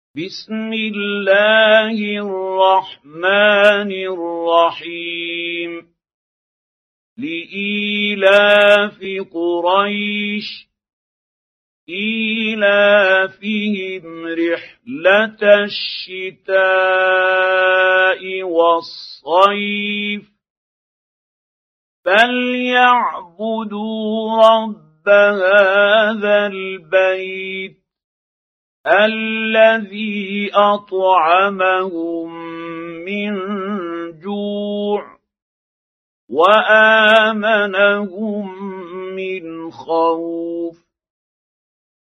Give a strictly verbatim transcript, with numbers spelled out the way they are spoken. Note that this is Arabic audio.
بسم الله الرحمن الرحيم لإيلاف قريش إيلافهم رحلة الشتاء والصيف فليعبدوا رب هذا البيت الذي أطعمهم من جوع وآمنهم من خوف